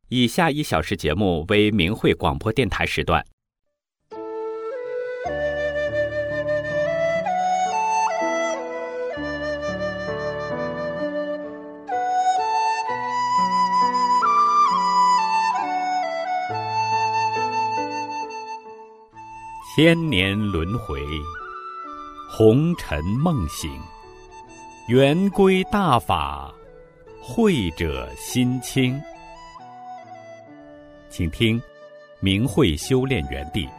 以下1小时节目为明慧广播电台时段。千年轮回，红尘梦醒，圆归大法，慧者心清。请听明慧修炼园地。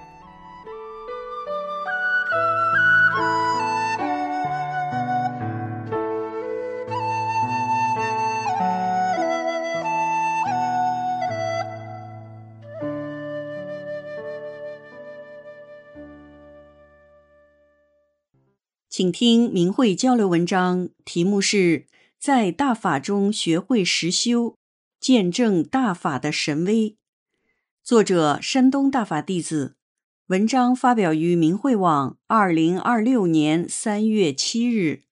请听明慧交流文章，题目是在大法中学会实修，见证大法的神威。作者山东大法弟子，文章发表于明慧网2026年3月7日。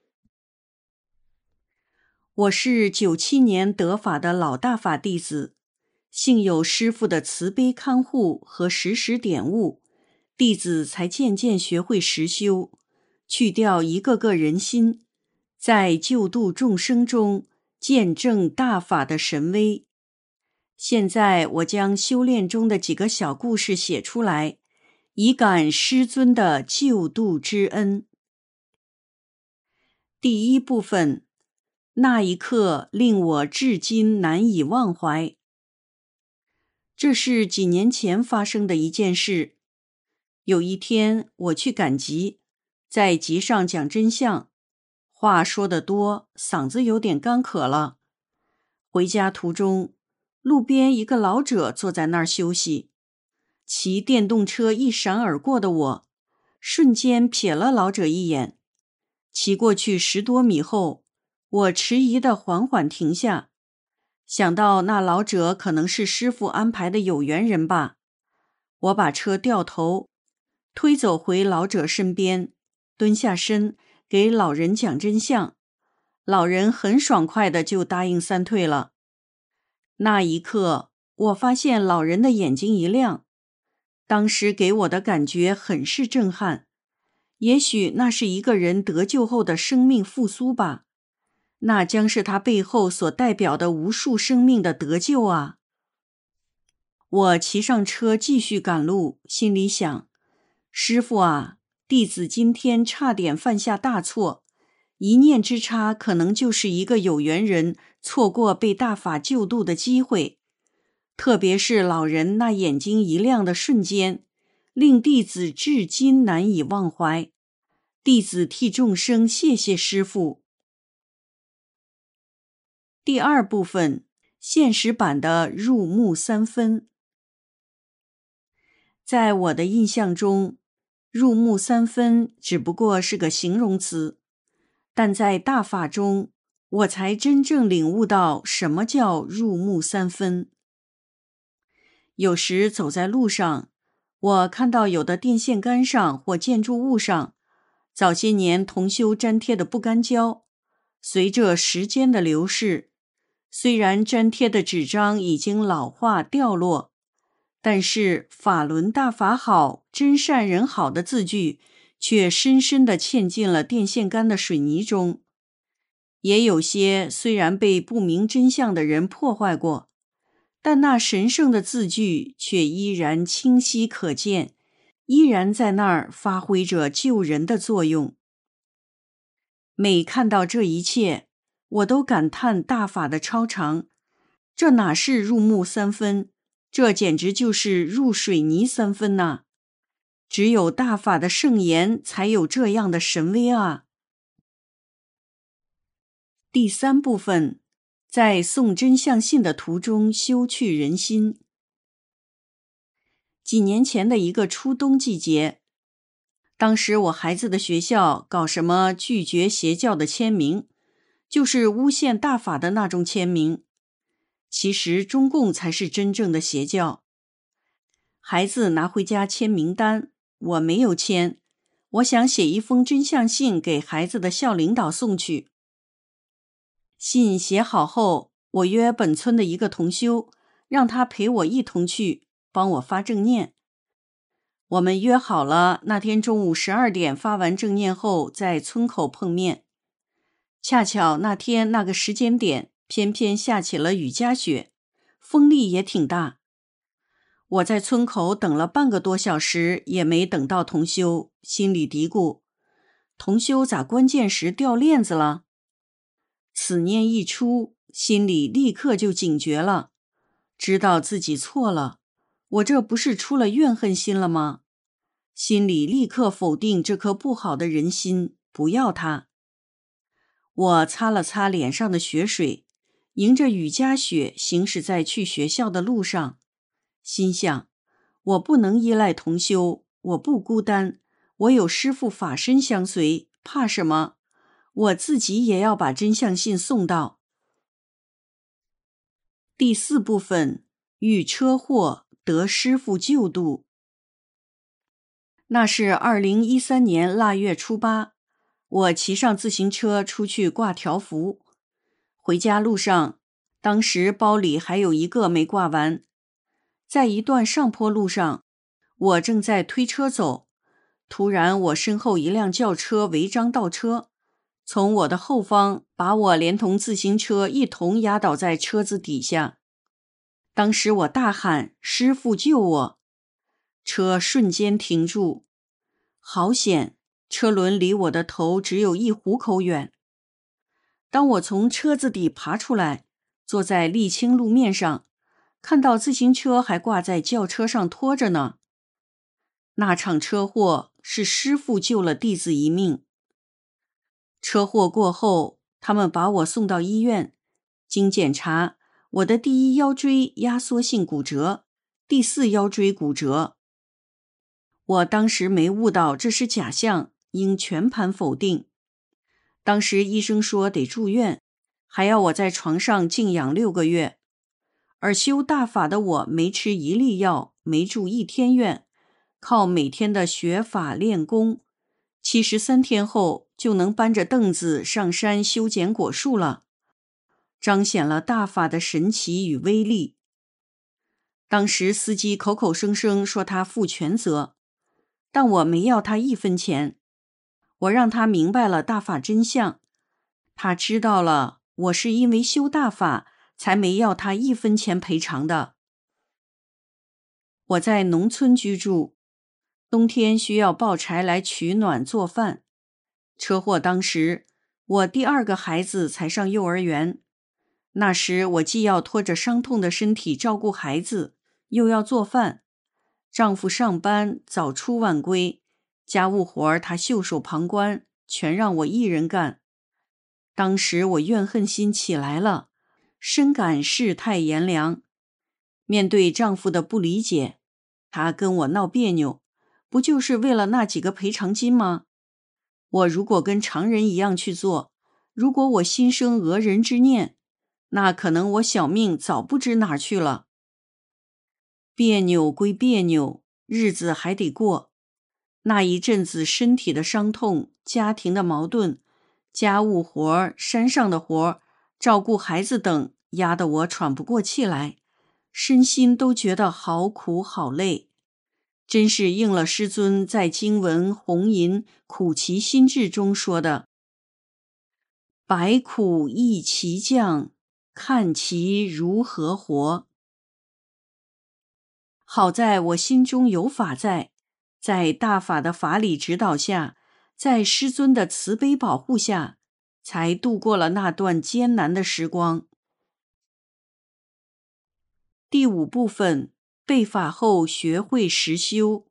我是97年得法的老大法弟子，幸有师父的慈悲看护和时时点悟，弟子才渐渐学会实修，去掉一个个人心，在救度众生中见证大法的神威。现在我将修炼中的几个小故事写出来，以感师尊的救度之恩。第一部分，那一刻令我至今难以忘怀。这是几年前发生的一件事。有一天我去赶集，在集上讲真相，话说得多，嗓子有点干渴了。回家途中，路边一个老者坐在那儿休息，骑电动车一闪而过的我，瞬间瞥了老者一眼。骑过去10多米后，我迟疑地缓缓停下，想到那老者可能是师父安排的有缘人吧。我把车掉头，推走回老者身边，蹲下身给老人讲真相。老人很爽快地就答应3退了。那一刻，我发现老人的眼睛一亮，当时给我的感觉很是震撼。也许那是一个人得救后的生命复苏吧，那将是他背后所代表的无数生命的得救啊！我骑上车继续赶路，心里想，师父啊，弟子今天差点犯下大错，一念之差可能就是一个有缘人错过被大法救度的机会。特别是老人那眼睛一亮的瞬间，令弟子至今难以忘怀。弟子替众生谢谢师父。第二部分，现实版的入木3分。在我的印象中，入木3分只不过是个形容词，但在大法中，我才真正领悟到什么叫入木3分。有时走在路上，我看到有的电线杆上或建筑物上，早些年同修粘贴的不干胶，随着时间的流逝，虽然粘贴的纸张已经老化掉落，但是法轮大法好，真善人好的字句却深深地嵌进了电线杆的水泥中。也有些虽然被不明真相的人破坏过，但那神圣的字句却依然清晰可见，依然在那儿发挥着救人的作用。每看到这一切，我都感叹大法的超常，这哪是入木3分，这简直就是入水泥3分呐！只有大法的圣言才有这样的神威啊！第3部分，在诵真相信的途中修去人心。几年前的一个初冬季节，当时我孩子的学校搞什么拒绝邪教的签名，就是诬陷大法的那种签名。其实中共才是真正的邪教。孩子拿回家签名单，我没有签，我想写一封真相信给孩子的校领导送去。信写好后，我约本村的一个同修， 让他陪我一同去，帮我发正念。我们约好了那天中午12点发完正念后在村口碰面。恰巧那天那个时间点偏偏下起了雨夹雪，风力也挺大。我在村口等了半个多小时也没等到同修，心里嘀咕，同修咋关键时掉链子了？此念一出，心里立刻就警觉了，知道自己错了，我这不是出了怨恨心了吗？心里立刻否定这颗不好的人心，不要它。我擦了擦脸上的血水，迎着雨夹雪行驶在去学校的路上，心想，我不能依赖同修，我不孤单，我有师父法身相随，怕什么？我自己也要把真相信送到。第4部分，遇车祸得师父救度。那是2013年腊月初8，我骑上自行车出去挂条幅。回家路上，当时包里还有一个没挂完。在一段上坡路上，我正在推车走，突然我身后一辆轿车违章倒车，从我的后方把我连同自行车一同压倒在车子底下。当时我大喊，师父救我！车瞬间停住，好险，车轮离我的头只有1虎口远。当我从车子底爬出来，坐在沥青路面上，看到自行车还挂在轿车上拖着呢。那场车祸是师父救了弟子一命。车祸过后，他们把我送到医院，经检查，我的第1腰椎压缩性骨折，第4腰椎骨折。我当时没悟到这是假象，应全盘否定。当时医生说得住院，还要我在床上静养6个月。而修大法的我没吃一粒药，没住1天院，靠每天的学法练功，73天后就能搬着凳子上山修剪果树了，彰显了大法的神奇与威力。当时司机口口声声说他负全责，但我没要他1分钱，我让他明白了大法真相，他知道了我是因为修大法才没要他1分钱赔偿的。我在农村居住，冬天需要抱柴来取暖做饭。车祸当时，我第2个孩子才上幼儿园，那时我既要拖着伤痛的身体照顾孩子，又要做饭。丈夫上班早出晚归，家务活他袖手旁观，全让我一人干。当时我怨恨心起来了，深感世态炎凉。面对丈夫的不理解，他跟我闹别扭，不就是为了那几个赔偿金吗？我如果跟常人一样去做，如果我心生讹人之念，那可能我小命早不知哪儿去了。别扭归别扭，日子还得过。那一阵子身体的伤痛，家庭的矛盾，家务活，山上的活，照顾孩子等，压得我喘不过气来，身心都觉得好苦好累。真是应了师尊在经文红吟苦其心志中说的，百苦一齐降，看其如何活。好在我心中有法在大法的法理指导下，在师尊的慈悲保护下，才度过了那段艰难的时光。第5部分，被法后学会实修。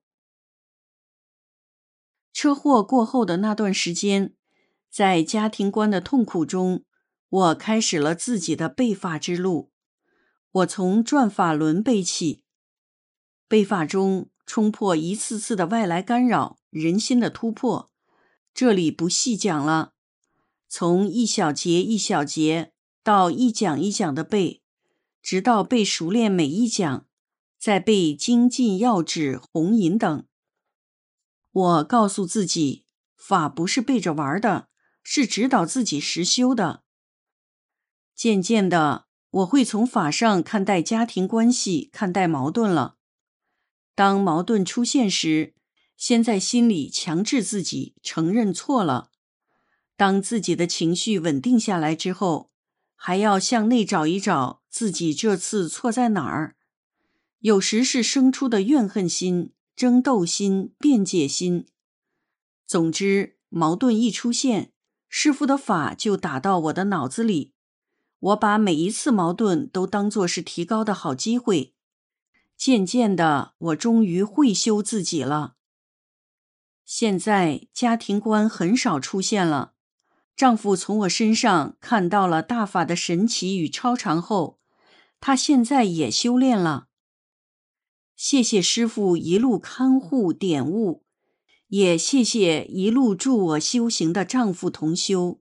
车祸过后的那段时间，在家庭观的痛苦中，我开始了自己的背法之路。我从转法轮背起，背法中冲破一次次的外来干扰，人心的突破，这里不细讲了。从一小节一小节到一讲一讲的背，直到背熟练每一讲，再背精进要旨红引等。我告诉自己，法不是背着玩的，是指导自己实修的。渐渐的， 我会从法上看待家庭关系，看待矛盾了。当矛盾出现时，先在心里强制自己承认错了。当自己的情绪稳定下来之后，还要向内找一找自己这次错在哪儿。有时是生出的怨恨心、争斗心、辩解心。总之，矛盾一出现，师父的法就打到我的脑子里。我把每一次矛盾都当作是提高的好机会。渐渐的，我终于会修自己了。现在家庭观很少出现了。丈夫从我身上看到了大法的神奇与超常后，他现在也修炼了。谢谢师父一路看护点悟，也谢谢一路助我修行的丈夫同修。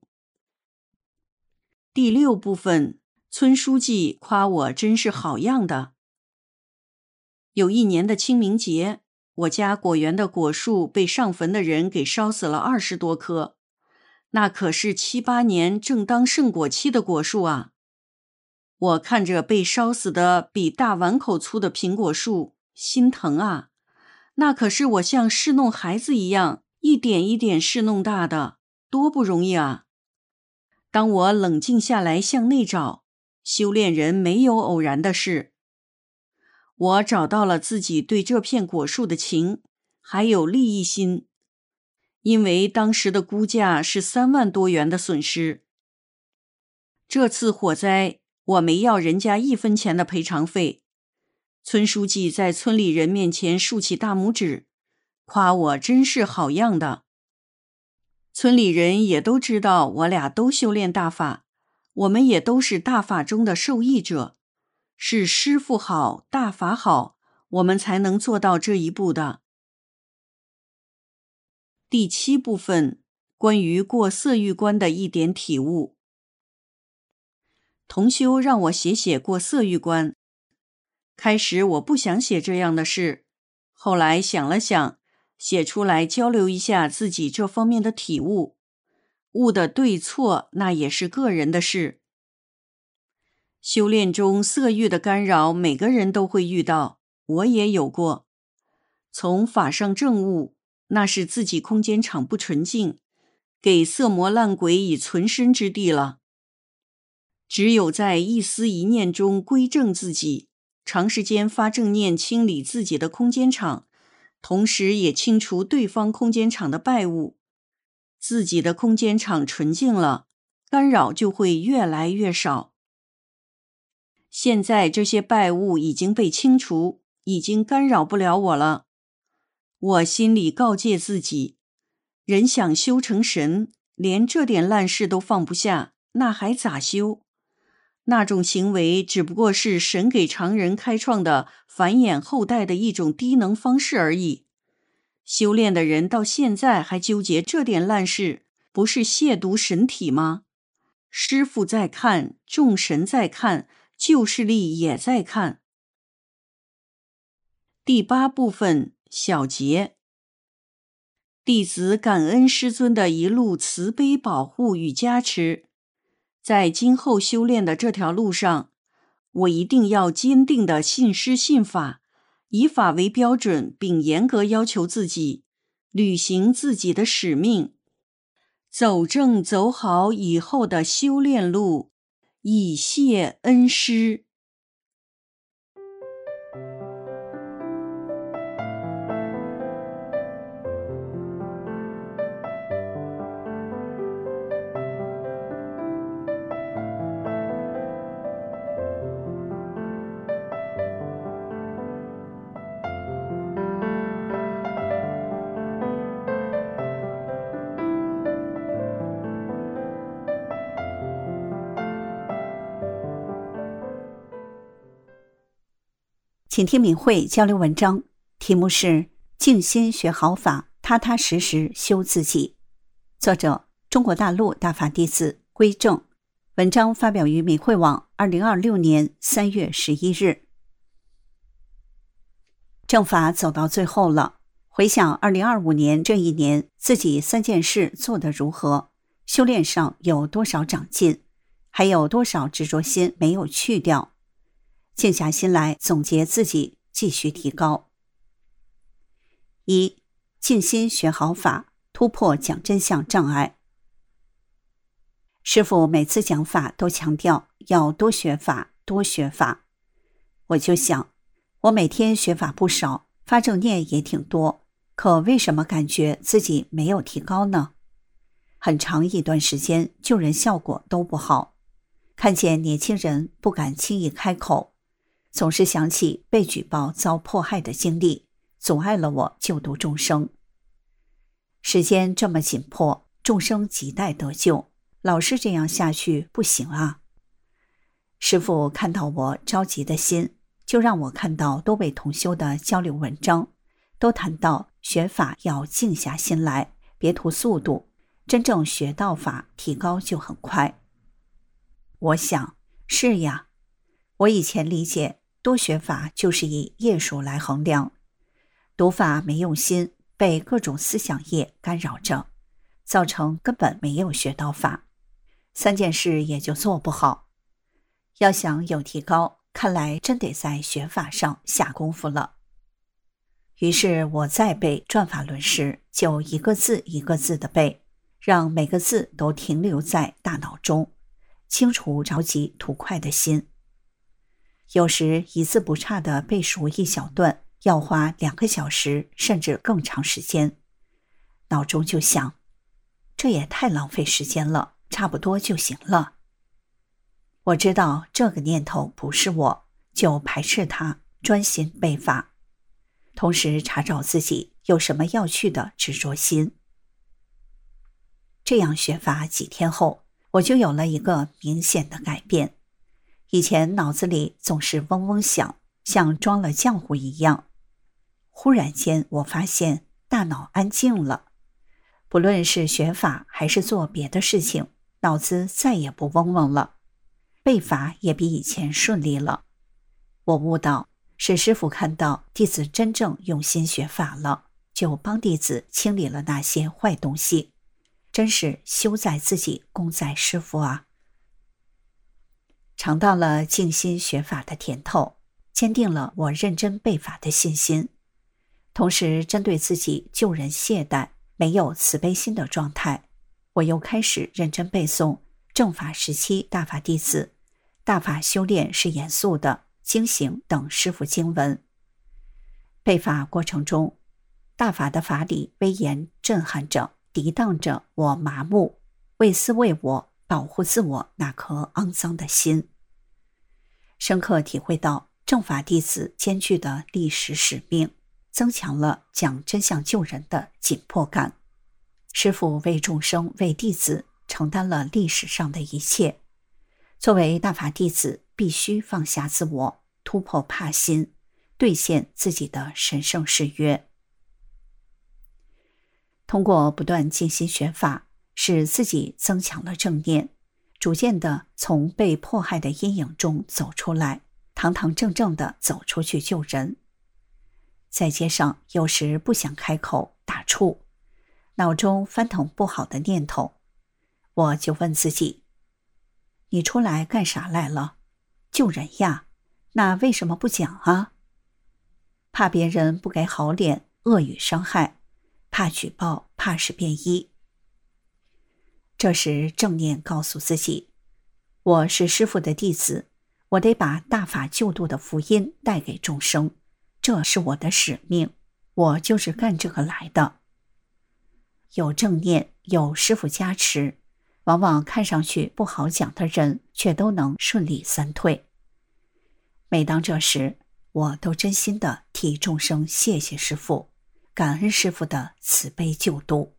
第6部分，村书记夸我真是好样的。有一年的清明节，我家果园的果树被上坟的人给烧死了20多棵，那可是7、8年正当盛果期的果树啊！我看着被烧死的比大碗口粗的苹果树，心疼啊！那可是我像侍弄孩子一样，一点一点侍弄大的，多不容易啊！当我冷静下来向内找，修炼人没有偶然的事。我找到了自己对这片果树的情，还有利益心。因为当时的估价是3万多元的损失。这次火灾，我没要人家1分钱的赔偿费。村书记在村里人面前竖起大拇指，夸我真是好样的。村里人也都知道我俩都修炼大法，我们也都是大法中的受益者，是师父好，大法好，我们才能做到这一步的。第7部分，关于过色欲关的一点体悟。同修让我写过色欲关。开始我不想写这样的事，后来想了想，写出来交流一下自己这方面的体悟。悟的对错，那也是个人的事。修炼中色欲的干扰，每个人都会遇到，我也有过。从法上证悟，那是自己空间场不纯净，给色魔烂鬼以存身之地了。只有在一思一念中归正自己，长时间发正念清理自己的空间场，同时也清除对方空间场的败物，自己的空间场纯净了，干扰就会越来越少。现在这些败物已经被清除，已经干扰不了我了。我心里告诫自己，人想修成神，连这点烂事都放不下，那还咋修？那种行为只不过是神给常人开创的繁衍后代的一种低能方式而已。修炼的人到现在还纠结这点烂事，不是亵渎神体吗？师父在看，众神在看，旧势力也在看。第8部分，小结。弟子感恩师尊的一路慈悲保护与加持，在今后修炼的这条路上，我一定要坚定地信师信法，以法为标准，并严格要求自己，履行自己的使命，走正走好以后的修炼路，以谢恩师。 请听明慧交流文章，题目是静心学好法，踏踏实实修自己。作者：中国大陆大法弟子归正。文章发表于明慧网2026年3月11日。正法走到最后了，回想2025年这一年，自己3件事做得如何，修炼上有多少长进， 还有多少执着心没有去掉？静下心来总结自己，继续提高。1. 静心学好法，突破讲真相障碍。师父每次讲法都强调要多学法，多学法。我就想，我每天学法不少，发正念也挺多，可为什么感觉自己没有提高呢？很长一段时间救人效果都不好，看见年轻人不敢轻易开口，总是想起被举报遭迫害的经历，阻碍了我救度众生。时间这么紧迫，众生亟待得救，老是这样下去不行啊。师父看到我着急的心，就让我看到多位同修的交流文章，都谈到学法要静下心来，别图速度，真正学到法，提高就很快。我想，是呀，我以前理解多学法就是以业数来衡量，读法没用心，被各种思想业干扰着，造成根本没有学到法，3件事也就做不好。要想有提高，看来真得在学法上下功夫了。于是我再背转法轮时，就一个字一个字的背，让每个字都停留在大脑中，清除着急图快的心。有时一字不差的背熟一小段，要花2个小时甚至更长时间。脑中就想，这也太浪费时间了，差不多就行了。我知道这个念头不是我，就排斥它，专心背法，同时查找自己有什么要去的执着心。这样学法几天后，我就有了一个明显的改变。以前脑子里总是嗡嗡响，像装了浆糊一样。忽然间我发现大脑安静了，不论是学法还是做别的事情，脑子再也不嗡嗡了，背法也比以前顺利了。我悟到，是师父看到弟子真正用心学法了，就帮弟子清理了那些坏东西，真是修在自己，功在师父啊。尝到了静心学法的甜头，坚定了我认真背法的信心。同时针对自己救人懈怠、没有慈悲心的状态，我又开始认真背诵正法时期大法弟子、大法修炼是严肃的、经行等师父经文。背法过程中，大法的法理威严震撼着、涤荡着我麻木、为私为我、保护自我那颗肮脏的心。深刻体会到正法弟子艰巨的历史使命，增强了讲真相救人的紧迫感。师父为众生、为弟子承担了历史上的一切。作为大法弟子，必须放下自我，突破怕心，兑现自己的神圣誓约。通过不断静心学法，使自己增强了正念，逐渐地从被迫害的阴影中走出来，堂堂正正地走出去救人。在街上有时不想开口打怵，脑中翻腾不好的念头，我就问自己，你出来干啥来了？救人呀，那为什么不讲啊？怕别人不给好脸，恶语伤害，怕举报，怕事变一。这时正念告诉自己，我是师父的弟子，我得把大法救度的福音带给众生，这是我的使命，我就是干这个来的。有正念，有师父加持，往往看上去不好讲的人，却都能顺利散退。每当这时，我都真心的替众生谢谢师父，感恩师父的慈悲救度。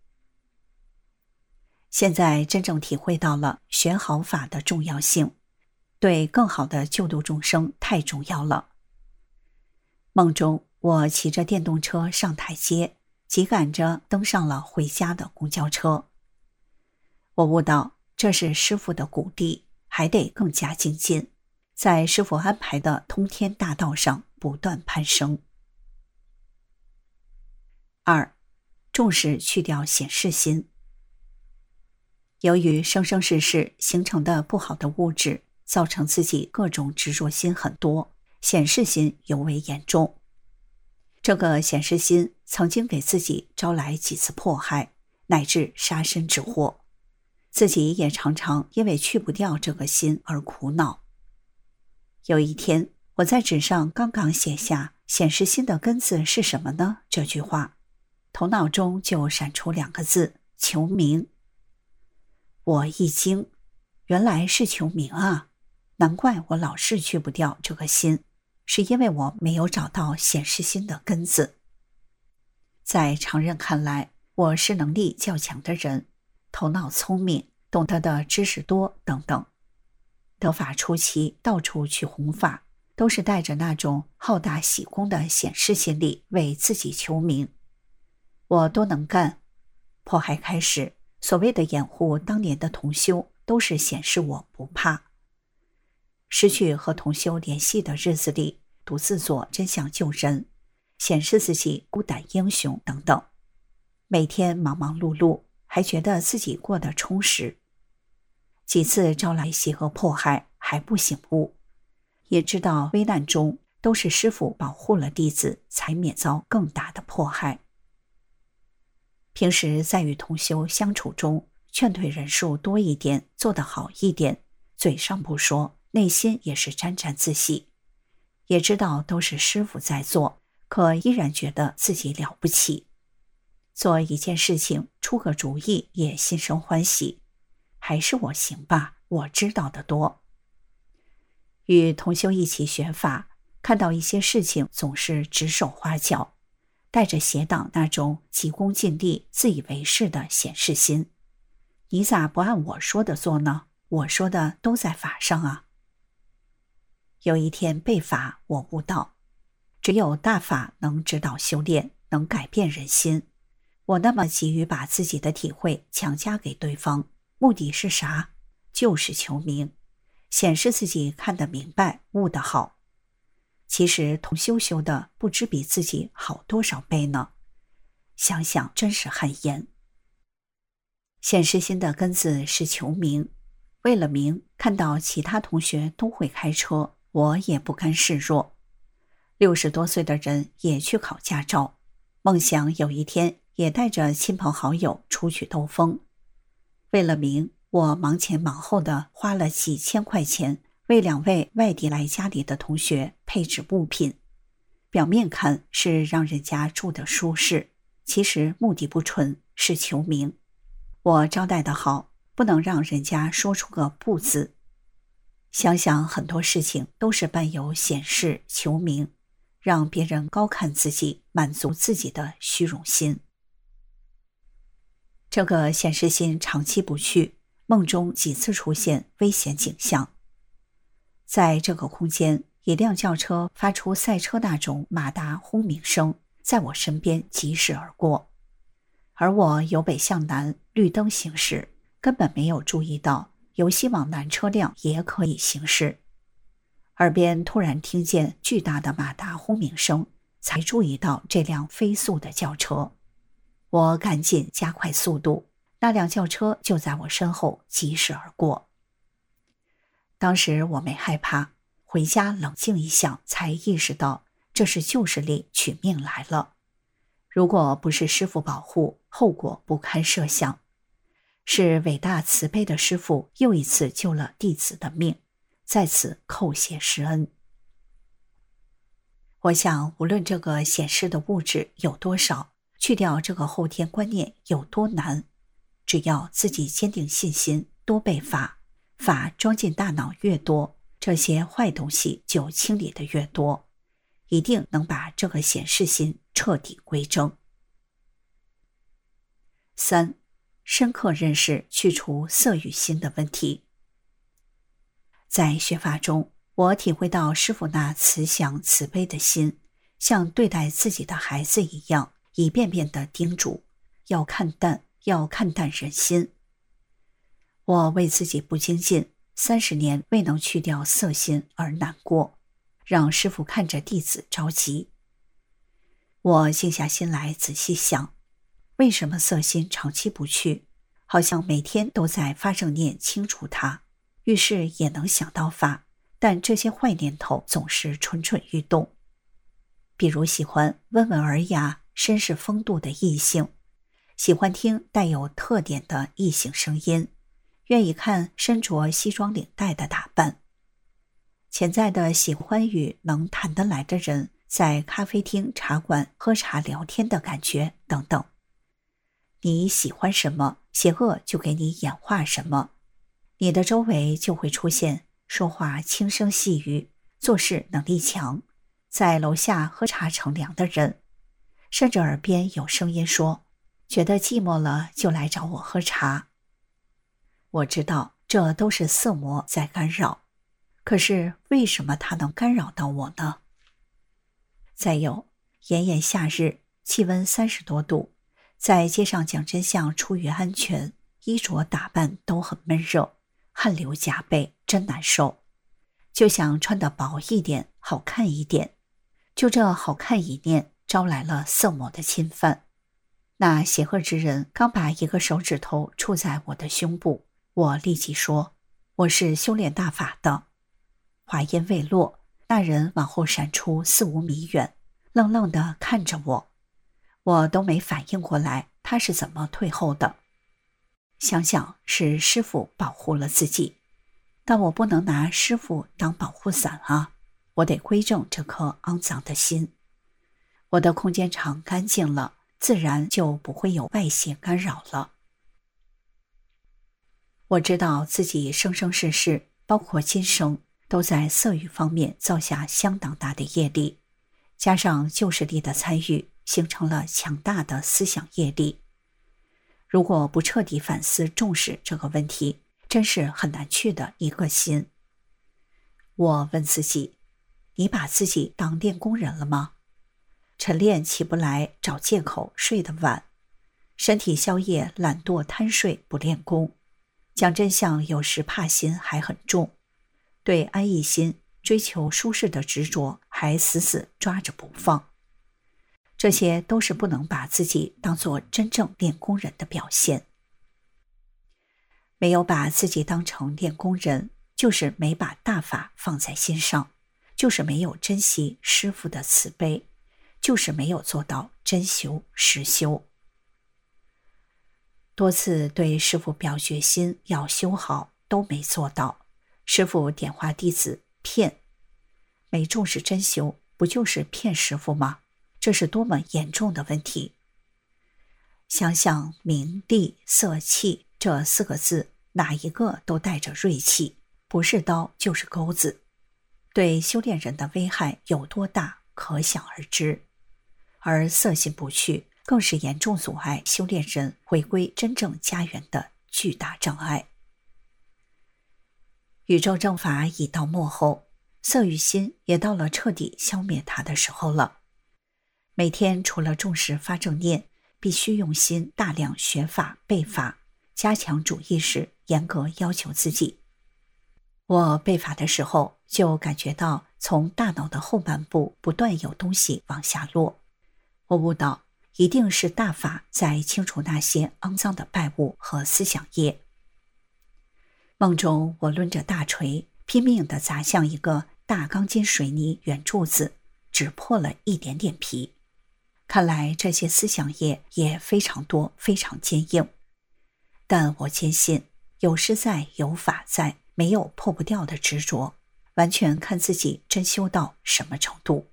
现在真正体会到了学好法的重要性，对更好的救度众生太重要了。梦中我骑着电动车上台阶，急赶着登上了回家的公交车。我悟到这是师父的鼓励，还得更加精进，在师父安排的通天大道上不断攀升。2. 重视去掉显示心。 由于生生世世形成的不好的物质，造成自己各种执着心很多，显示心尤为严重。这个显示心曾经给自己招来几次迫害，乃至杀身之祸，自己也常常因为去不掉这个心而苦恼。有一天，我在纸上刚刚写下显示心的根字是什么呢这句话，头脑中就闪出2个字：求名。我一惊，原来是求名啊，难怪我老是去不掉这个心，是因为我没有找到显示心的根子。在常人看来，我是能力较强的人，头脑聪明，懂得的知识多等等。得法初期到处去弘法，都是带着那种好大喜功的显示心理为自己求名。我多能干，迫害开始，所谓的掩护当年的同修，都是显示我不怕。失去和同修联系的日子里，独自做真相救人，显示自己孤胆英雄等等。每天忙忙碌碌，还觉得自己过得充实。几次招来袭和迫害，还不醒悟，也知道危难中都是师父保护了弟子，才免遭更大的迫害。平时在与同修相处中，劝退人数多一点，做得好一点，嘴上不说，内心也是沾沾自喜，也知道都是师父在做，可依然觉得自己了不起。做一件事情，出个主意也心生欢喜，还是我行吧，我知道的多。与同修一起学法，看到一些事情总是指手画脚，带着邪党那种急功近利、自以为是的显示心。你咋不按我说的做呢？我说的都在法上啊。有一天背法，我悟道，只有大法能指导修炼，能改变人心。我那么急于把自己的体会强加给对方，目的是啥？就是求名，显示自己看得明白，悟得好。其实同修修的不知比自己好多少倍呢，想想真是汗颜。显示心的根子是求名，为了名，看到其他同学都会开车，我也不甘示弱。60多岁的人也去考驾照，梦想有一天也带着亲朋好友出去兜风。为了名，我忙前忙后的花了几千块钱，为2位外地来家里的同学配置物品。表面看是让人家住得舒适，其实目的不纯，是求名。我招待得好，不能让人家说出个不字。想想很多事情都是伴有显示求名，让别人高看自己，满足自己的虚荣心。这个显示心长期不去，梦中几次出现危险景象。在这个空间，一辆轿车发出赛车那种马达轰鸣声，在我身边疾驶而过。而我由北向南，绿灯行驶，根本没有注意到由西往南车辆也可以行驶。耳边突然听见巨大的马达轰鸣声，才注意到这辆飞速的轿车。我赶紧加快速度，那辆轿车就在我身后疾驶而过。当时我没害怕，回家冷静一想，才意识到这是旧势力取命来了。如果不是师父保护，后果不堪设想。是伟大慈悲的师父又一次救了弟子的命，在此叩谢师恩。我想，无论这个显示的物质有多少，去掉这个后天观念有多难，只要自己坚定信心，多背法，法装进大脑越多，这些坏东西就清理的越多，一定能把这个显示心彻底归正。3. 深刻认识去除色欲心的问题。在学法中，我体会到师父那慈祥慈悲的心，像对待自己的孩子一样，一遍遍地叮嘱，要看淡人心。我为自己不精进，30年未能去掉色心而难过，让师父看着弟子着急。我静下心来仔细想，为什么色心长期不去， 好像每天都在发正念清除它，遇事也能想到法，但这些坏念头总是蠢蠢欲动。比如喜欢温文尔雅、绅士风度的异性，喜欢听带有特点的异性声音，愿意看身着西装领带的打扮，潜在的喜欢与能谈得来的人在咖啡厅、茶馆喝茶聊天的感觉等等。你喜欢什么，邪恶就给你演化什么，你的周围就会出现说话轻声细语、做事能力强，在楼下喝茶乘凉的人，甚至耳边有声音说，觉得寂寞了就来找我喝茶。我知道这都是色魔在干扰，可是为什么它能干扰到我呢？再有，炎炎夏日，气温30多度，在街上讲真相出于安全，衣着打扮都很闷热，汗流浃背，真难受，就想穿得薄一点，好看一点。就这好看一念，招来了色魔的侵犯。那邪恶之人刚把一个手指头触在我的胸部，我立即说，我是修炼大法的。话音未落，那人往后闪出4、5米远，愣愣地看着我，我都没反应过来他是怎么退后的。想想是师父保护了自己，但我不能拿师父当保护伞啊，我得归正这颗肮脏的心。我的空间场干净了，自然就不会有外邪干扰了。我知道自己生生世世，包括今生，都在色欲方面造下相当大的业力，加上旧势力的参与，形成了强大的思想业力。如果不彻底反思重视这个问题，真是很难去的一个心。我问自己，你把自己当练功人了吗？晨练起不来，找借口睡得晚，身体宵夜懒惰贪睡不练功，讲真相有时怕心还很重，对安逸心追求舒适的执着还死死抓着不放，这些都是不能把自己当作真正练功人的表现。没有把自己当成练功人，就是没把大法放在心上，就是没有珍惜师父的慈悲，就是没有做到真修实修。多次对师父表决心要修好，都没做到。师父点化弟子骗，没重视真修，不就是骗师父吗？这是多么严重的问题。想想名利色气这4个字，哪一个都带着锐气，不是刀就是钩子，对修炼人的危害有多大，可想而知。而色心不去，更是严重阻碍修炼人回归真正家园的巨大障碍。宇宙正法已到末后，色与心也到了彻底消灭它的时候了。每天除了重视发正念，必须用心大量学法背法，加强主意识，严格要求自己。我背法的时候，就感觉到从大脑的后半部不断有东西往下落，我悟到一定是大法在清除那些肮脏的败物和思想业。梦中我抡着大锤，拼命地砸向一个大钢筋水泥圆柱子，只破了一点点皮。看来这些思想业也非常多，非常坚硬。但我坚信，有师在，有法在，没有破不掉的执着，完全看自己真修到什么程度。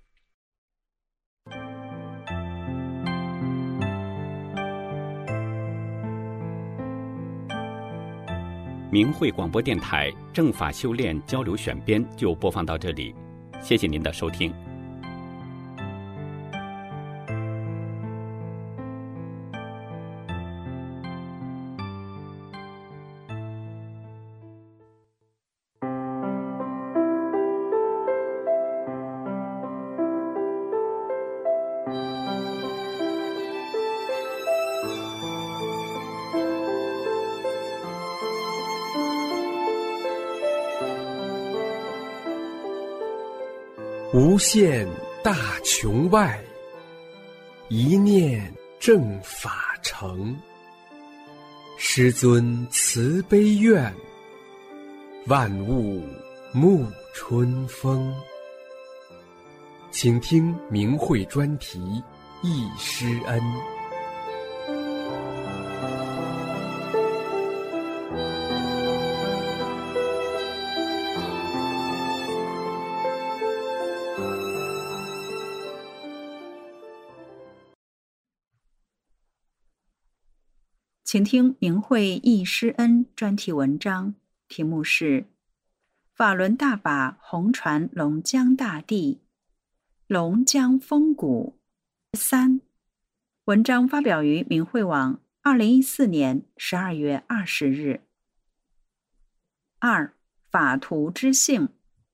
明慧广播电台正法修炼交流选编就播放到这里，谢谢您的收听。 无限大穹外，一念正法成。 师尊慈悲愿，万物沐春风。请听明慧专题《忆师恩》。 请听明慧忆师恩专题文章，题目是《法轮大法红传龙江大地，龙江风骨3》。文章发表于明慧网2014年12月20日。2. 法图之性。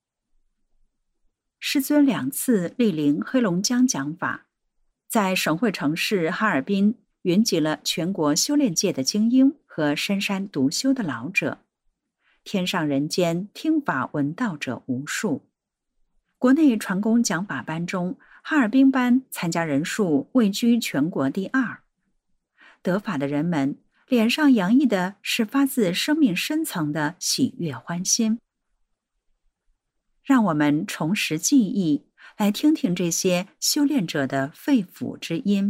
师尊2次莅临黑龙江讲法，在省会城市哈尔滨云集了全国修炼界的精英和深山独修的老者，天上人间听法闻道者无数。国内传功讲法班中，哈尔滨班参加人数位居全国第2。得法的人们脸上洋溢的是发自生命深层的喜悦欢心。让我们重拾记忆，来听听这些修炼者的肺腑之音，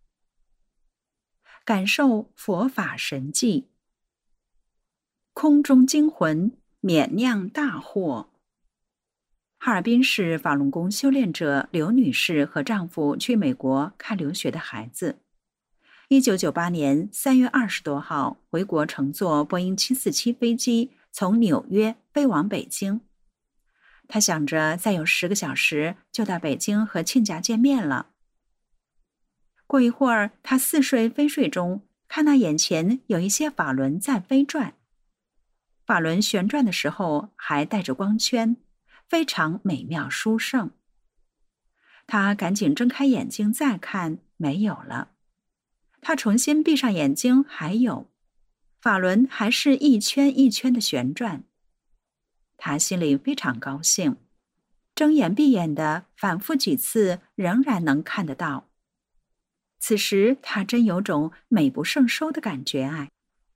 感受佛法神迹。空中惊魂，免酿大祸。哈尔滨市法轮功修炼者刘女士和丈夫去美国看留学的孩子，1998年3月20多号回国，乘坐波音747飞机从纽约飞往北京。她想着再有10个小时就到北京和亲家见面了。过一会儿，她似睡非睡中，看到眼前有一些法轮在飞转，法轮旋转的时候还带着光圈，非常美妙殊胜。她赶紧睁开眼睛再看，没有了。她重新闭上眼睛，还有，法轮还是一圈一圈的旋转。她心里非常高兴，睁眼闭眼的反复几次，仍然能看得到。此时她真有种美不胜收的感觉。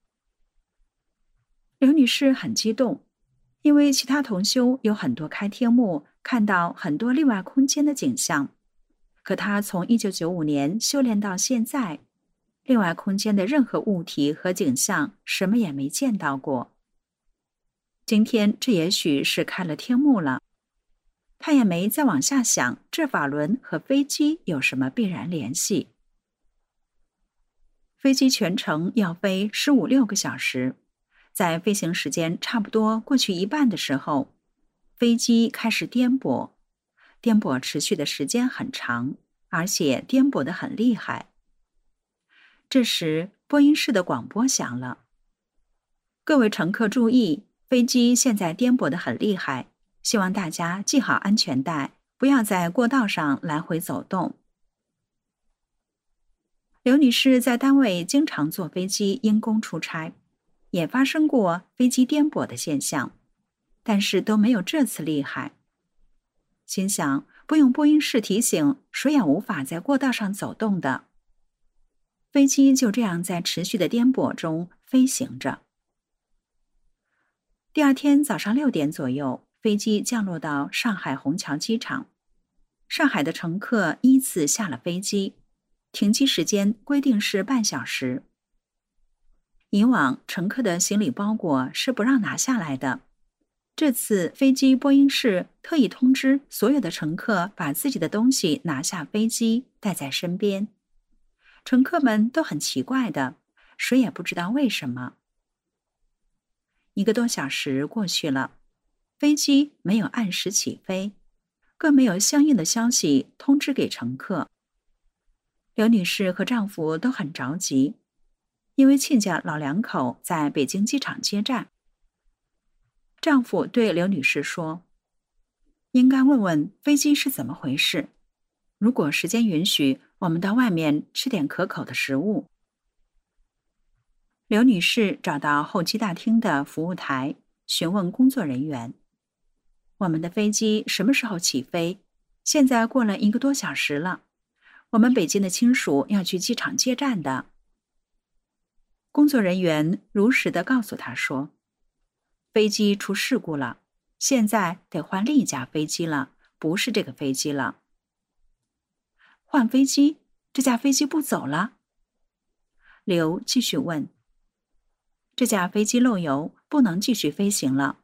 刘女士很激动，因为其他同修有很多开天目，看到很多另外空间的景象，可她从1995年修炼到现在，另外空间的任何物体和景象什么也没见到过。今天这也许是开了天目了，她也没再往下想这法轮和飞机有什么必然联系。飞机全程要飞15-16个小时，在飞行时间差不多过去一半的时候，飞机开始颠簸，颠簸持续的时间很长，而且颠簸得很厉害。这时播音室的广播响了：各位乘客注意，飞机现在颠簸得很厉害，希望大家系好安全带，不要在过道上来回走动。刘女士在单位经常坐飞机因公出差，也发生过飞机颠簸的现象，但是都没有这次厉害。心想，不用播音室提醒，谁也无法在过道上走动的。飞机就这样在持续的颠簸中飞行着。第二天早上6点左右，飞机降落到上海虹桥机场。上海的乘客依次下了飞机，停机时间规定是半小时。以往乘客的行李包裹是不让拿下来的，这次飞机播音室特意通知所有的乘客把自己的东西拿下飞机带在身边。乘客们都很奇怪的，谁也不知道为什么。1个多小时过去了，飞机没有按时起飞，更没有相应的消息通知给乘客。刘女士和丈夫都很着急，因为亲家老两口在北京机场接站。丈夫对刘女士说：应该问问飞机是怎么回事，如果时间允许，我们到外面吃点可口的食物。刘女士找到候机大厅的服务台，询问工作人员：我们的飞机什么时候起飞？现在过了1个多小时了，我们北京的亲属要去机场接站的。 工作人员如实地告诉他说，飞机出事故了，现在得换另一架飞机了，不是这个飞机了。换飞机？这架飞机不走了？刘继续问。这架飞机漏油，不能继续飞行了。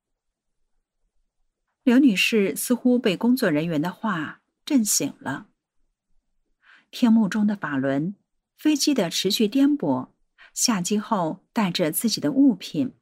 刘女士似乎被工作人员的话震醒了。天幕中的法轮，飞机的持续颠簸，下机后带着自己的物品，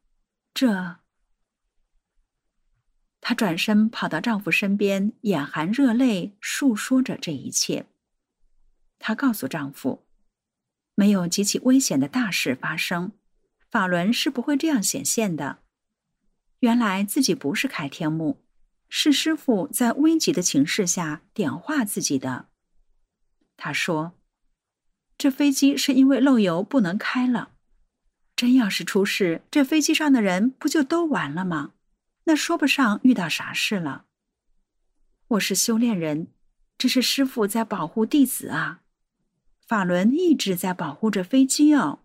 她转身跑到丈夫身边，眼含热泪述说着这一切。她告诉丈夫，没有极其危险的大事发生，法轮是不会这样显现的。原来自己不是开天幕，是师父在危急的情势下点化自己的。他说，这飞机是因为漏油不能开了，真要是出事，这飞机上的人不就都完了吗？那说不上遇到啥事了。我是修炼人，这是师父在保护弟子啊，法轮一直在保护着飞机哦。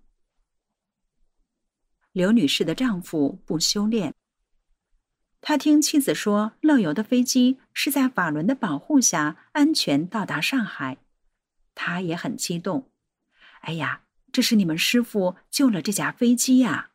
刘女士的丈夫不修炼，他听妻子说漏油的飞机是在法轮的保护下安全到达上海，他也很激动。哎呀，这是你们师父救了这架飞机呀！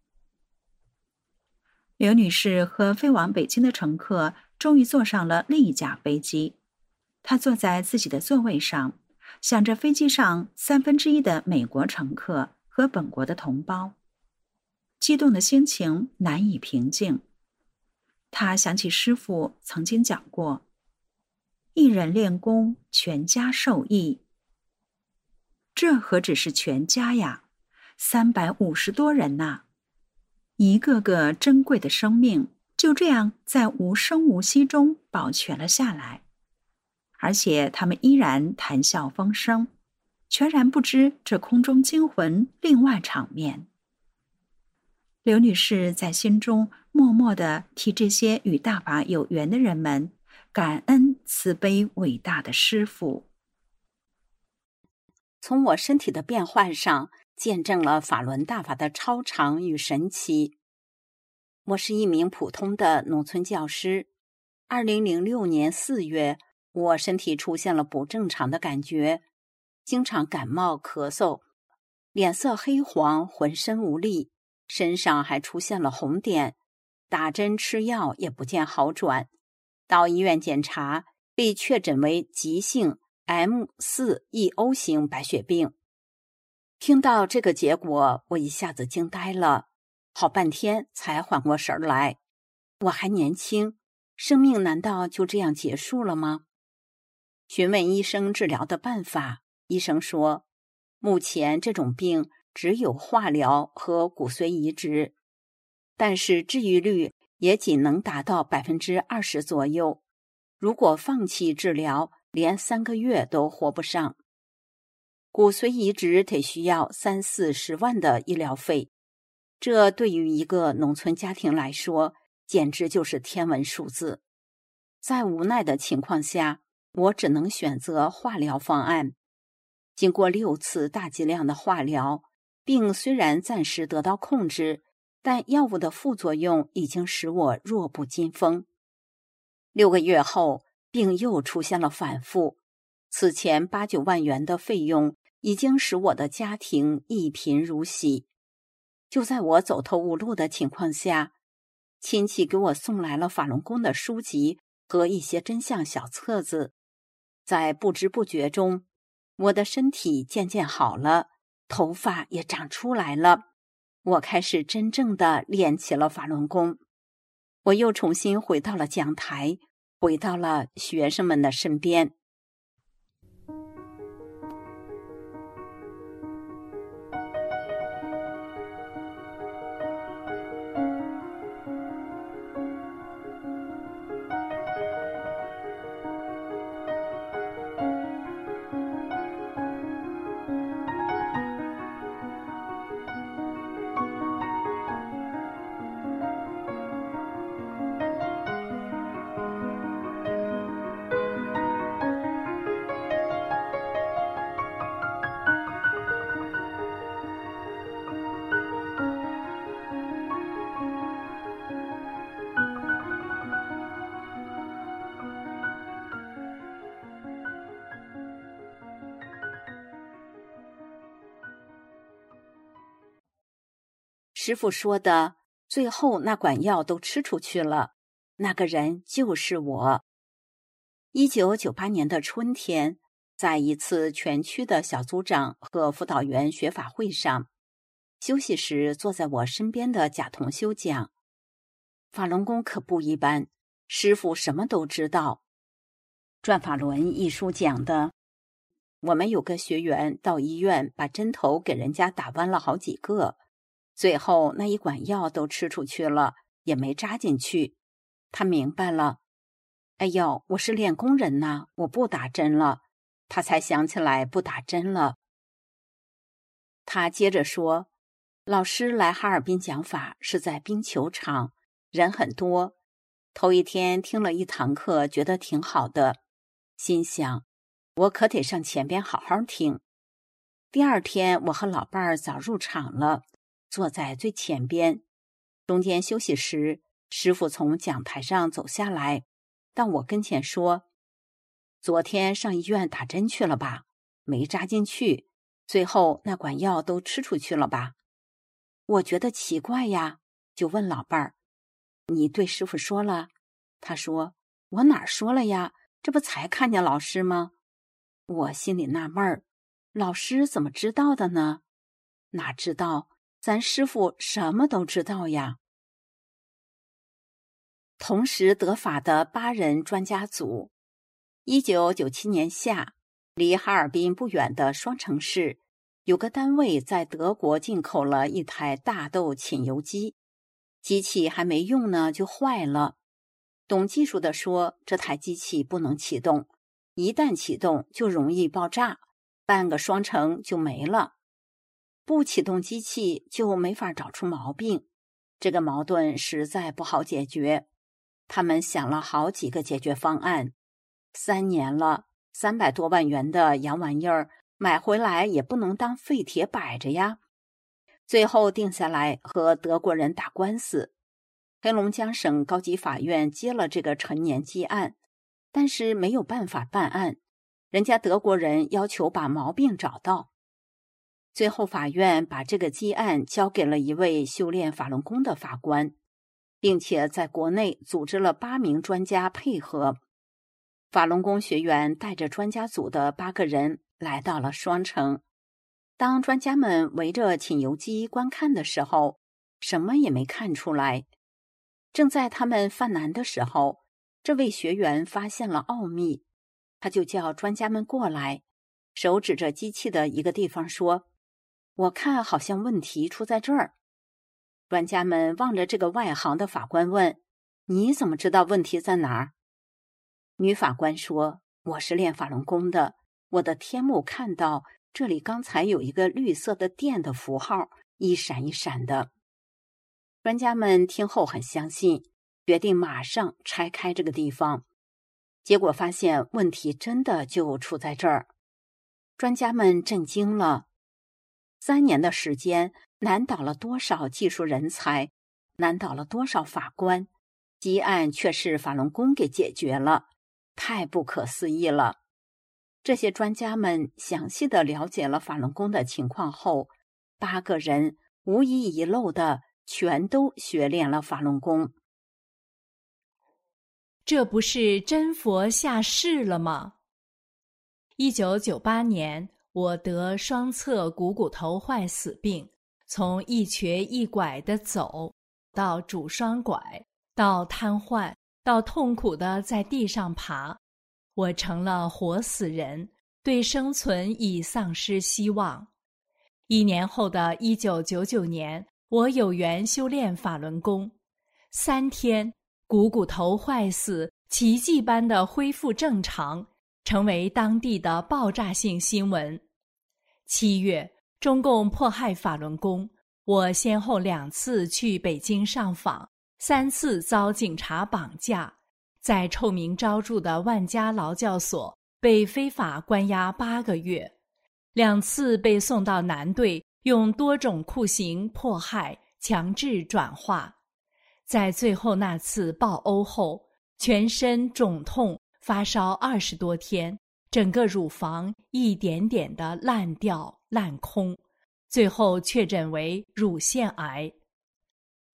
刘女士和飞往北京的乘客终于坐上了另一架飞机，她坐在自己的座位上，想着飞机上1/3的美国乘客和本国的同胞，激动的心情难以平静。她想起师父曾经讲过，一人练功，全家受益。这何止是全家呀，350多人呐！一个个珍贵的生命就这样在无声无息中保全了下来，而且他们依然谈笑风生，全然不知这空中惊魂另外场面。刘女士在心中默默地替这些与大法有缘的人们感恩慈悲伟大的师父。 从我身体的变换上，见证了法轮大法的超常与神奇。我是一名普通的农村教师。2006年4月，我身体出现了不正常的感觉，经常感冒咳嗽，脸色黑黄，浑身无力，身上还出现了红点，打针吃药也不见好转。到医院检查，被确诊为急性M4E-O 型白血病。听到这个结果，我一下子惊呆了，好半天才缓过神来。我还年轻，生命难道就这样结束了吗？询问医生治疗的办法，医生说，目前这种病只有化疗和骨髓移植，但是治愈率也仅能达到20%左右。如果放弃治疗，连3个月都活不上。骨髓移植得需要30-40万的医疗费，这对于一个农村家庭来说，简直就是天文数字。在无奈的情况下，我只能选择化疗方案。经过6次大剂量的化疗，病虽然暂时得到控制，但药物的副作用已经使我弱不禁风。6个月后，病又出现了反复，此前8-9万元的费用已经使我的家庭一贫如洗。就在我走投无路的情况下，亲戚给我送来了法轮功的书籍和一些真相小册子。在不知不觉中，我的身体渐渐好了，头发也长出来了。我开始真正的练起了法轮功。我又重新回到了讲台，回到了学生们的身边。 师傅说的，最后那管药都吃出去了，那个人就是我。1998年的春天，在一次全区的小组长和辅导员学法会上，休息时坐在我身边的贾同修讲，法轮功可不一般，师傅什么都知道。转法轮一书讲的，我们有个学员到医院把针头给人家打弯了好几个，最后那一管药都吃出去了，也没扎进去。他明白了，哎呦，我是练功人呐，我不打针了。他才想起来不打针了。他接着说，老师来哈尔滨讲法是在冰球场，人很多。头一天听了一堂课，觉得挺好的，心想我可得上前边好好听。第二天我和老伴儿早入场了，坐在最前边。中间休息时，师父从讲台上走下来，到我跟前说，昨天上医院打针去了吧？没扎进去，最后那管药都吃出去了吧？我觉得奇怪呀，就问老伴儿，你对师父说了？他说，我哪儿说了呀？这不才看见老师吗？我心里纳闷儿，老师怎么知道的呢？哪知道，咱师父什么都知道呀。同时得法的8人专家组，1997年夏，离哈尔滨不远的双城市，有个单位在德国进口了一台大豆浸油机，机器还没用呢就坏了。懂技术的说，这台机器不能启动，一旦启动就容易爆炸，半个双城就没了。不启动机器就没法找出毛病，这个矛盾实在不好解决。他们想了好几个解决方案，3年了，300多万元的洋玩意儿买回来也不能当废铁摆着呀。最后定下来和德国人打官司，黑龙江省高级法院接了这个陈年积案，但是没有办法办案，人家德国人要求把毛病找到。最后法院把这个积案交给了一位修炼法轮功的法官，并且在国内组织了8名专家配合。法轮功学员带着专家组的8个人来到了双城。当专家们围着浸油机观看的时候，什么也没看出来。正在他们犯难的时候，这位学员发现了奥秘，他就叫专家们过来，手指着机器的一个地方说，我看好像问题出在这儿。专家们望着这个外行的法官问，你怎么知道问题在哪儿？女法官说，我是练法轮功的，我的天目看到这里刚才有一个绿色的电的符号，一闪一闪的。专家们听后很相信，决定马上拆开这个地方。结果发现问题真的就出在这儿。专家们震惊了。3年的时间，难倒了多少技术人才，难倒了多少法官，积案却是法轮功给解决了，太不可思议了。这些专家们详细的了解了法轮功的情况后，8个人无一遗漏的全都学练了法轮功。 这不是真佛下世了吗？1998年，我得双侧股骨头坏死病，从一瘸一拐的走，到拄双拐，到瘫痪，到痛苦的在地上爬，我成了活死人，对生存已丧失希望。1年后的1999年，我有缘修炼法轮功，3天，股骨头坏死，奇迹般的恢复正常，成为当地的爆炸性新闻。7月，中共迫害法轮功，我先后2次去北京上访，3次遭警察绑架，在臭名昭著的万家劳教所被非法关押8个月，2次被送到南队，用多种酷刑迫害、强制转化。在最后那次暴殴后，全身肿痛，发烧20多天，整个乳房一点点的烂掉烂空，最后确诊为乳腺癌。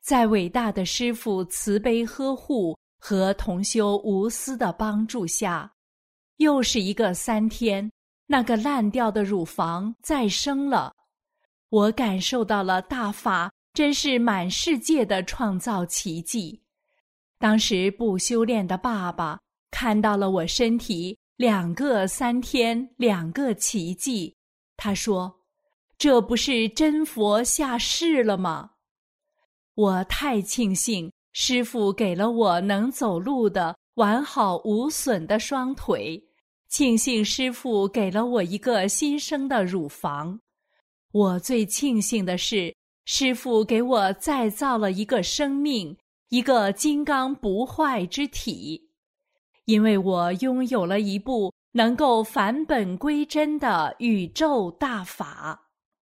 在伟大的师父慈悲呵护和同修无私的帮助下，又是一个3天，那个烂掉的乳房再生了。我感受到了大法真是满世界的创造奇迹。当时不修炼的爸爸看到了我身体2个3天2个奇迹，他说：“这不是真佛下世了吗？”我太庆幸师父给了我能走路的完好无损的双腿，庆幸师父给了我一个新生的乳房。我最庆幸的是，师父给我再造了一个生命，一个金刚不坏之体。因为我拥有了一部能够返本归真的宇宙大法。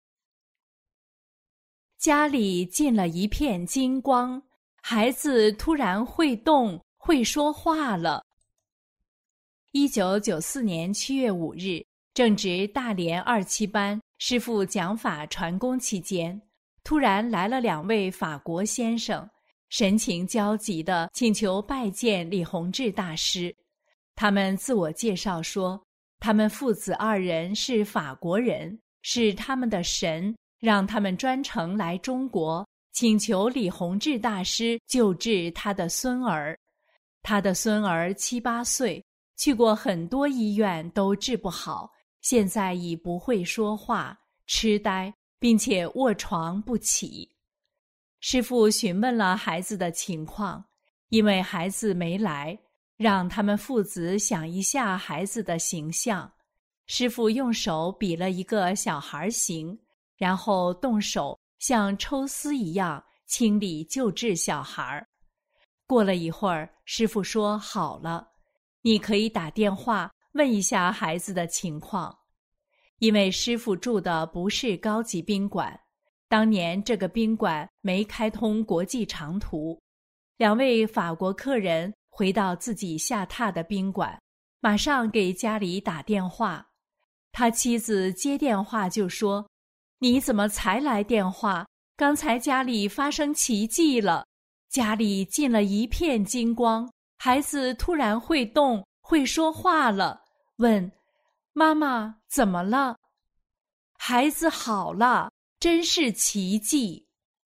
家里进了一片金光，孩子突然会动，会说话了。1994年7月5日，正值大连27班师父讲法传功期间，突然来了2位法国先生，神情焦急地请求拜见李洪志大师。他们自我介绍说，他们父子2人是法国人，是他们的神让他们专程来中国，请求李洪志大师救治他的孙儿。他的孙儿7、8岁，去过很多医院都治不好，现在已不会说话，痴呆，并且卧床不起。师父询问了孩子的情况，因为孩子没来，让他们父子想一下孩子的形象。师父用手比了一个小孩形，然后动手像抽丝一样清理救治小孩。过了一会儿，师父说好了，你可以打电话问一下孩子的情况。因为师父住的不是高级宾馆，当年这个宾馆没开通国际长途。2位法国客人回到自己下榻的宾馆，马上给家里打电话。他妻子接电话就说：“你怎么才来电话？刚才家里发生奇迹了，家里进了一片金光，孩子突然会动，会说话了。问妈妈怎么了？孩子好了，真是奇迹。”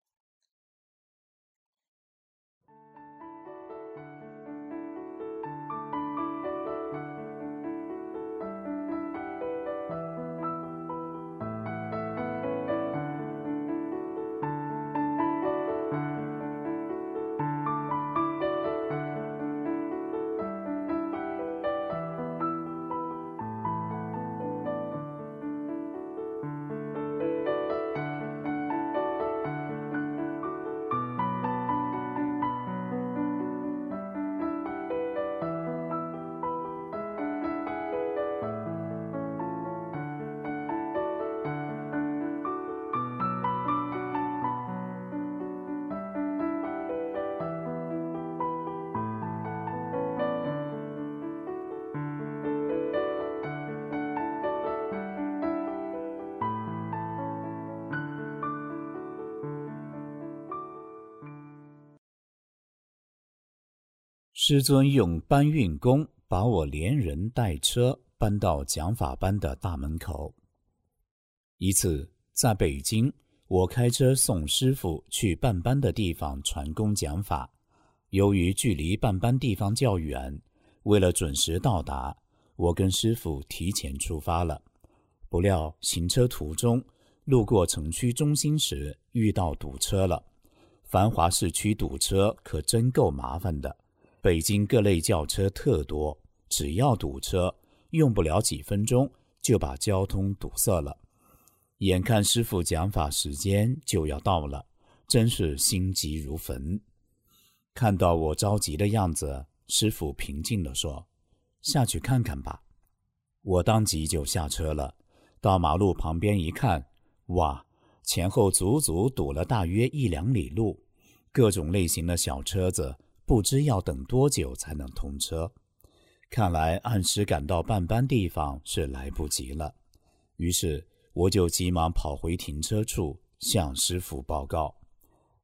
师尊用搬运工把我连人带车搬到讲法班的大门口。一次在北京，我开车送师父去办班的地方传功讲法，由于距离办班地方较远，为了准时到达，我跟师父提前出发了。不料行车途中，路过城区中心时遇到堵车了。繁华市区堵车可真够麻烦的，北京各类轿车特多，只要堵车，用不了几分钟就把交通堵塞了。眼看师父讲法时间就要到了，真是心急如焚。看到我着急的样子，师父平静地说：“下去看看吧。”我当即就下车了，到马路旁边一看，哇，前后足足堵了大约1-2里路，各种类型的小车子不知要等多久才能通车。看来按时赶到办班地方是来不及了，于是我就急忙跑回停车处向师父报告。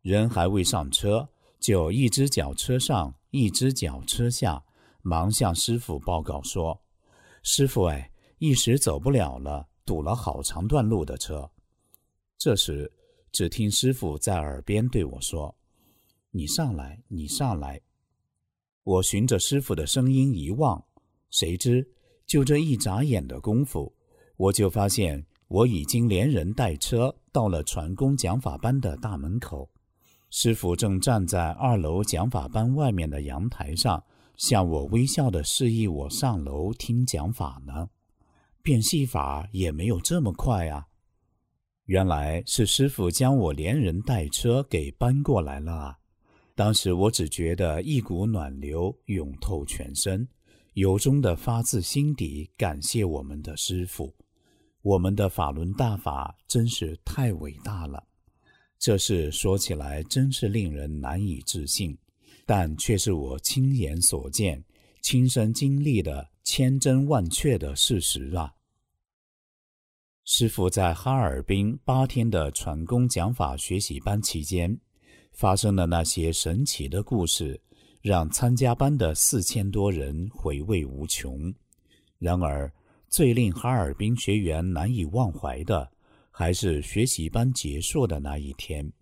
人还未上车，就一只脚车上，一只脚车下，忙向师傅报告说：师傅一时走不了了，堵了好长段路的车。这时只听师傅在耳边对我说：你上来，你上来。我循着师傅的声音一望，谁知就这一眨眼的功夫，我就发现我已经连人带车到了传功讲法班的大门口。师傅正站在2楼讲法班外面的阳台上，向我微笑地示意我上楼听讲法呢。变戏法也没有这么快啊！原来是师傅将我连人带车给搬过来了啊！当时我只觉得一股暖流涌透全身，由衷地发自心底感谢我们的师父。我们的法轮大法真是太伟大了。这事说起来真是令人难以置信，但却是我亲眼所见、亲身经历的千真万确的事实啊！师父在哈尔滨8天的传功讲法学习班期间发生的那些神奇的故事，让参加班的4000多人回味无穷。然而，最令哈尔滨学员难以忘怀的，还是学习班结束的那一天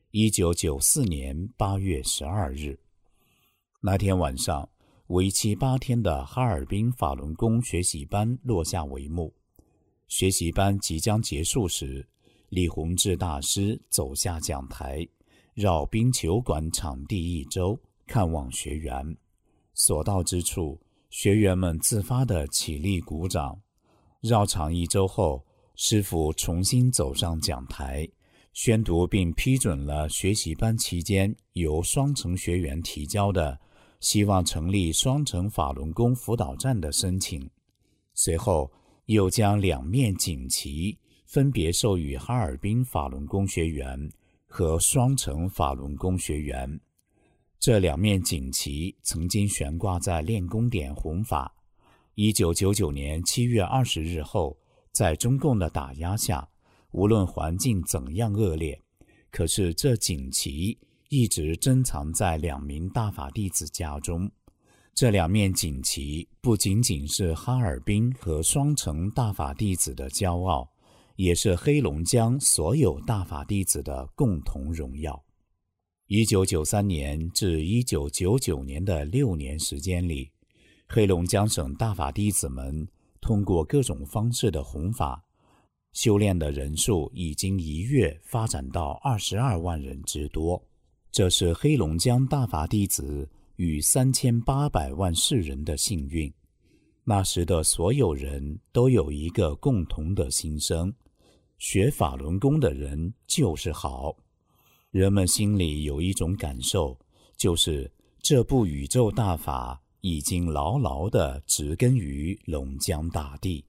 ，1994年8月12日。那天晚上，为期8天的哈尔滨法轮功学习班落下帷幕。学习班即将结束时，李洪志大师走下讲台，绕冰球馆场地1周，看望学员。所到之处，学员们自发地起立鼓掌。绕场1周后，师父重新走上讲台，宣读并批准了学习班期间由双城学员提交的希望成立双城法轮功辅导站的申请。随后又将2面锦旗分别授予哈尔滨法轮功学员和双城法轮功学员。这2面锦旗曾经悬挂在练功点弘法。1999年7月20日后，在中共的打压下，无论环境怎样恶劣，可是这锦旗一直珍藏在2名大法弟子家中。这2面锦旗不仅仅是哈尔滨和双城大法弟子的骄傲，也是黑龙江所有大法弟子的共同荣耀。1993年至1999年的6年时间里，黑龙江省大法弟子们通过各种方式的弘法，修炼的人数已经一跃发展到22万人之多。这是黑龙江大法弟子与3800万世人的幸运。那时的所有人都有一个共同的心声：学法轮功的人就是好。人们心里有一种感受，就是这部宇宙大法已经牢牢地植根于龙江大地。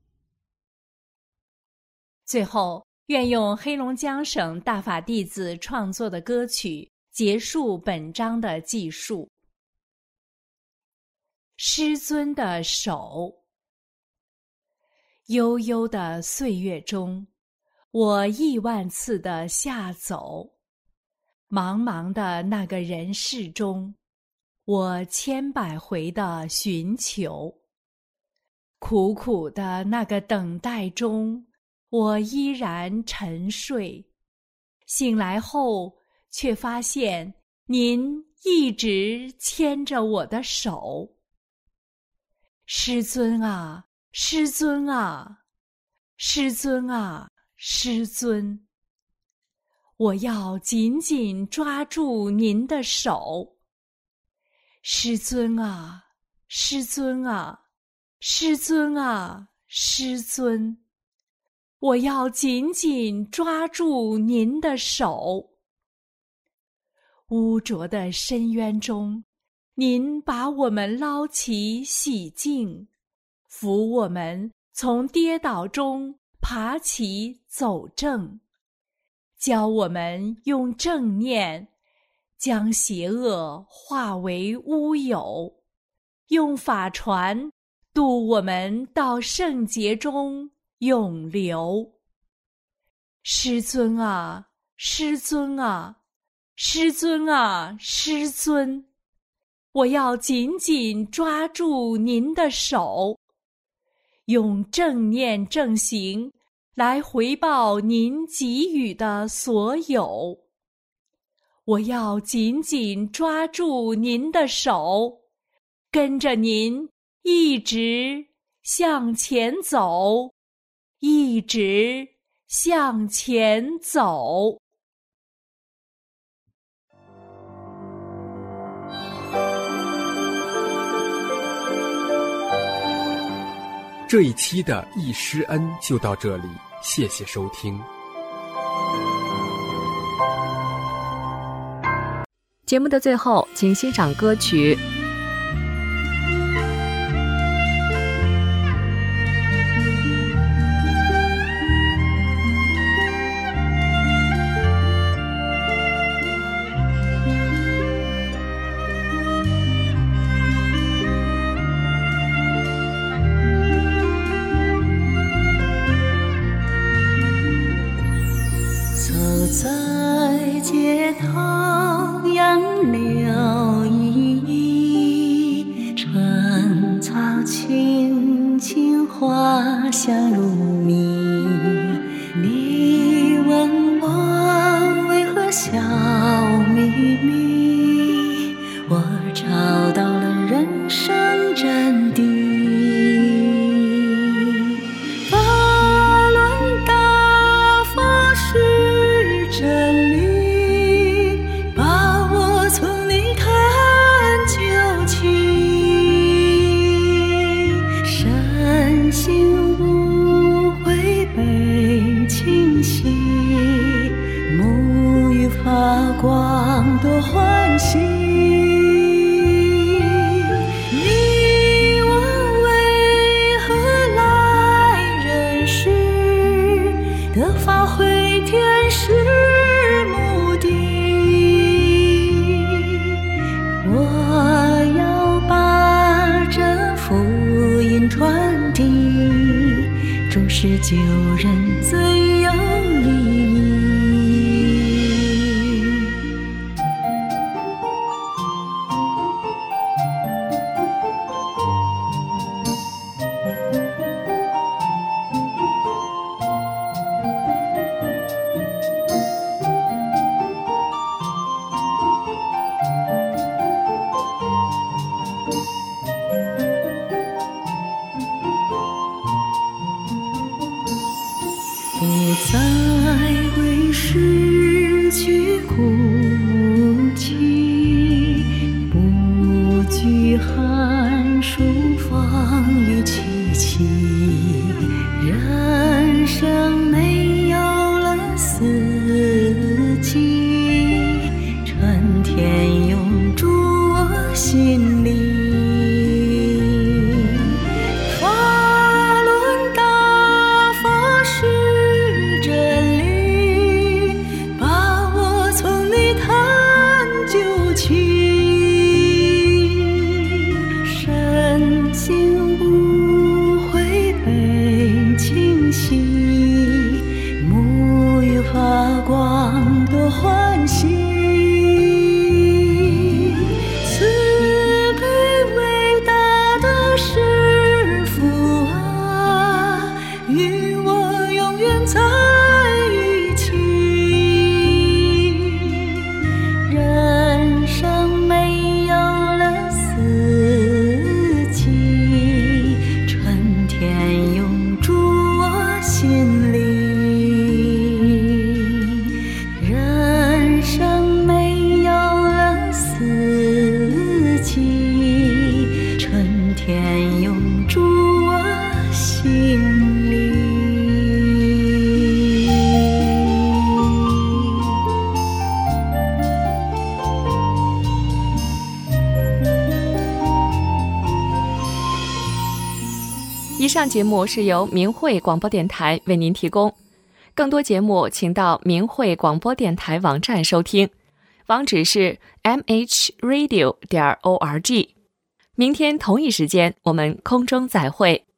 最后，愿用黑龙江省大法弟子创作的歌曲结束本章的记述。师尊的手。悠悠的岁月中，我亿万次的下走，茫茫的那个人世中，我千百回的寻求，苦苦的那个等待中，我依然沉睡。醒来后，却发现您一直牵着我的手。师尊啊，师尊啊，师尊啊，师尊！我要紧紧抓住您的手。师尊啊，师尊啊，师尊啊，师尊！我要紧紧抓住您的手。污浊的深渊中，您把我们捞起洗净，扶我们从跌倒中爬起走正，教我们用正念将邪恶化为乌有，用法船渡我们到圣洁中永留。师尊啊，师尊啊， 师尊啊，师尊，我要紧紧抓住您的手，用正念正行来回报您给予的所有。我要紧紧抓住您的手，跟着您一直向前走，一直向前走。 这一期的忆师恩就到这里，谢谢收听。 节目的最后，请欣赏歌曲在街头杨柳依依，春草青青花香如蜜。你问我为何笑眯眯，我找到了人生真谛。真理把我从泥潭救起，身心无悔被清洗，沐浴发光多欢喜。你问为何来人世，得发挥天使目的，我要把这福音传递，终是救人最有意义。不再为失去哭泣，不惧寒暑风雨凄凄，人生没有了四季，春天永驻我心里。沐浴发光多欢喜，慈悲伟大的师父啊，与我永远在一起。人生没有了四季，春天永驻我心里。人生没有了四季，春天永驻我心里。 以上节目是由明慧广播电台为您提供，更多节目请到明慧广播电台网站收听，网址是 mhradio.org。明天同一时间我们空中再会。